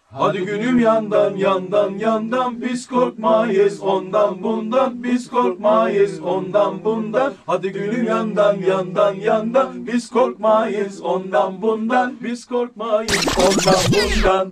Hadi gülüm yandan yandan yandan, biz korkmayız ondan bundan, biz korkmayız ondan bundan. Hadi gülüm yandan yandan yandan, biz korkmayız ondan bundan, biz korkmayız ondan bundan.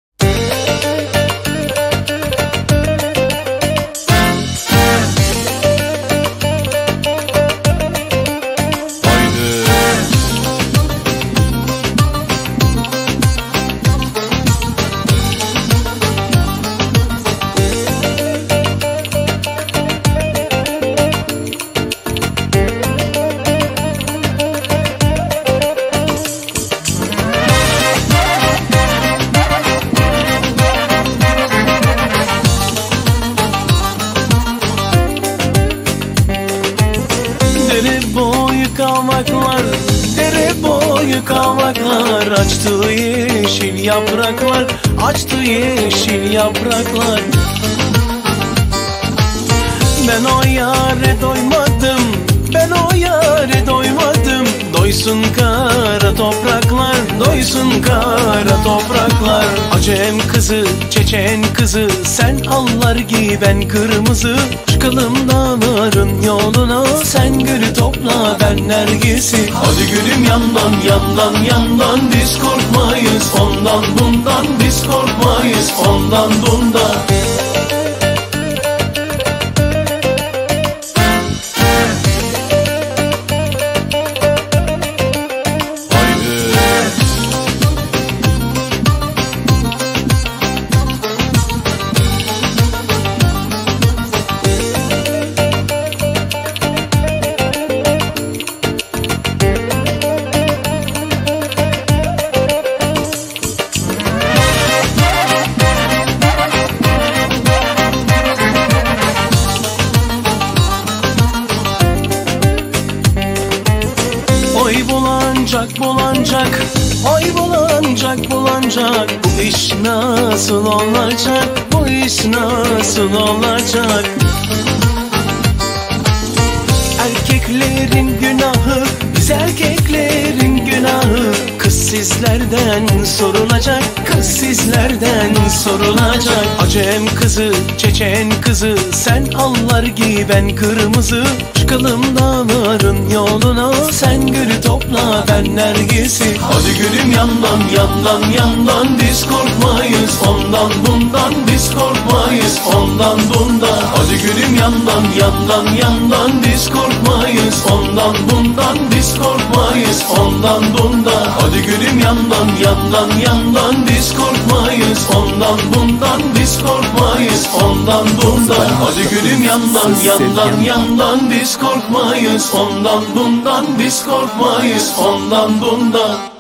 Dere boyu kavaklar, dere boyu kavaklar, açtı yeşil yapraklar, açtı yeşil yapraklar. Ben o yâre doymadım, ben o yâre doymadım. Doysun kara topraklar, doysun kara topraklar. Acem kızı, Çeçen kızı, sen allar giy ben kırmızı. Çıkalım dağların yoluna, sen gülü topla ben nergisi. Hadi gülüm yandan yandan yandan, biz korkmayız ondan bundan, biz korkmayız ondan bundan. Oy bulancak bulancak, oy bulancak bulancak. Bu iş nasıl olacak, bu iş nasıl olacak? Erkeklerin günahı, biz erkeklerin günahı. Kız sizlerden sorulacak, kız sizlerden sorulacak. Acem kızı, Çeçen kızı, sen allar giy ben kırmızı. Çıkalım dağların yoluna, sen gülü topla ben nergisi. Hadi gülüm yandan yandan yandan, biz korkmayız ondan bundan, biz korkmayız ondan bundan. Hadi gülüm yandan yandan yandan, biz korkmayız ondan bundan, biz korkmayız ondan bundan. Hadi gülüm yandan yandan yandan, biz korkmayız ondan bundan, biz korkmayız ondan bundan. Hadi gülüm yandan yandan yandan, biz korkmayız ondan bundan, biz korkmayız ondan bundan.